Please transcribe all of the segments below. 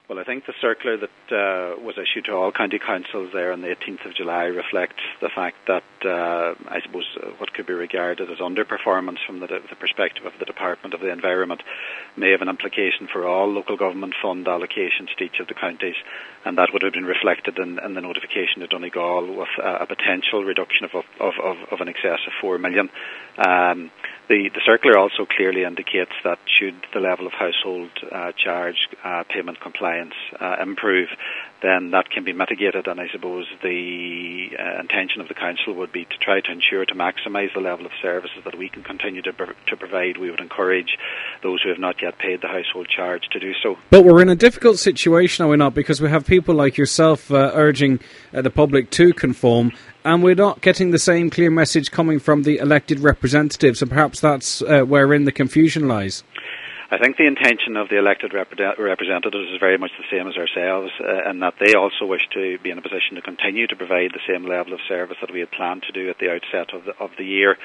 Well, I think the circular that was issued to all county councils there on the 18th of July reflects the fact that, I suppose, what could be regarded as underperformance from the perspective of the Department of the Environment may have an implication for all local government fund allocations to each of the counties, and that would have been reflected in the notification to Donegal with a potential reduction of an excess of 4 million. The circular also clearly indicates that should the level of household charge payment compliance improve, then that can be mitigated, and I suppose the intention of the Council would be to try to ensure to maximise the level of services that we can continue to provide. We would encourage those who have not yet paid the household charge to do so. But we're in a difficult situation, are we not? Because we have people like yourself urging the public to conform, and we're not getting the same clear message coming from the elected representatives, and perhaps that's wherein the confusion lies. I think the intention of the elected representatives is very much the same as ourselves, in that they also wish to be in a position to continue to provide the same level of service that we had planned to do at the outset of the year,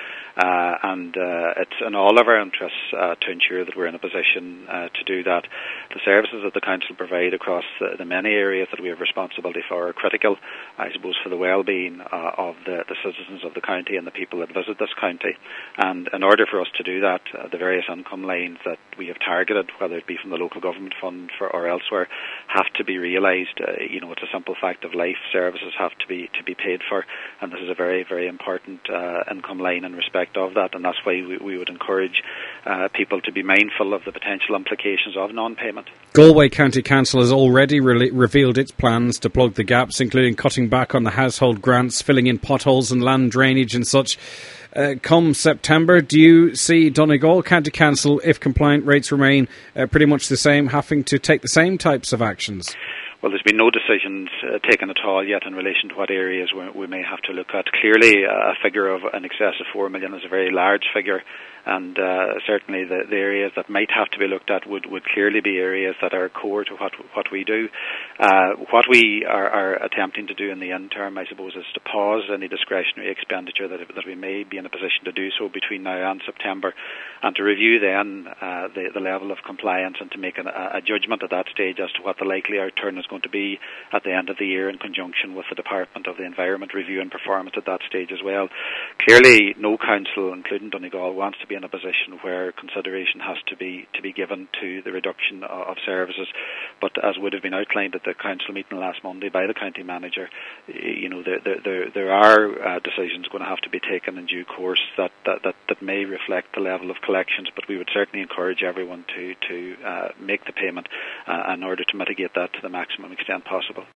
and it's in all of our interests to ensure that we're in a position to do that. The services that the Council provide across the many areas that we have responsibility for are critical, I suppose, for the well-being of the citizens of the county and the people that visit this county. And in order for us to do that, the various income lines that we have targeted, whether it be from the local government fund or elsewhere, have to be realised. It's a simple fact of life. Services have to be paid for, and this is a very, very important income line in respect of that, and that's why we would encourage people to be mindful of the potential implications of non-payment. Galway County Council has already revealed its plans to plug the gaps, including cutting back on the household grants, filling in potholes and land drainage and such. Come September, do you see Donegal County Council, if compliant rates remain pretty much the same, having to take the same types of actions? Well, there's been no decisions taken at all yet in relation to what areas we may have to look at. Clearly, a figure of an excess of 4 million is a very large figure, and certainly the areas that might have to be looked at would clearly be areas that are core to what we do. What we are attempting to do in the interim, I suppose, is to pause any discretionary expenditure that we may be in a position to do so between now and September, and to review then the level of compliance, and to make a judgment at that stage as to what the likely outturn is going to be at the end of the year, in conjunction with the Department of the Environment review and performance at that stage as well. Clearly, no council, including Donegal, wants to be in a position where consideration has to be given to the reduction of services. But as would have been outlined at the council meeting last Monday by the county manager, there are decisions going to have to be taken in due course that may reflect the level of collections. But we would certainly encourage everyone to make the payment in order to mitigate that to the maximum extent possible.